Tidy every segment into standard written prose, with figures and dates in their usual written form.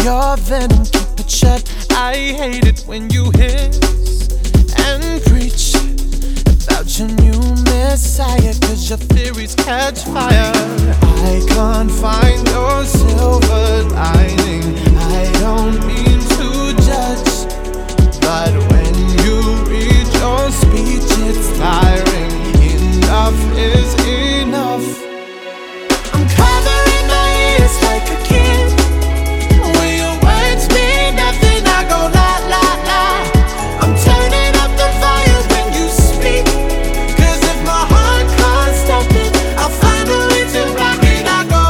Your venom, keep it shut. I hate it when you hiss and preach about your new messiah, 'cause your theories catch fire. I can't find your silver lining. I don't mean to judge, but when you read your speech, it's tiring. Enough is enough. I'm covering my ears like a kid. When your words mean nothing, I go la la la. I'm turning up the fire when you speak, 'cause if my heart can't stop it, I'll find a way to rock it. I go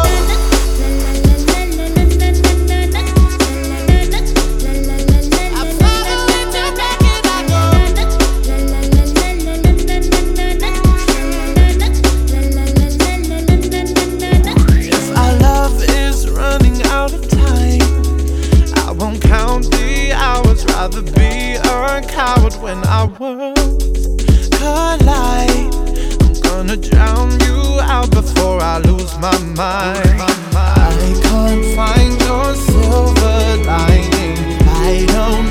rather be a coward when our worlds collide. I'm gonna drown you out before I lose my mind. I can't find your silver lining. I don't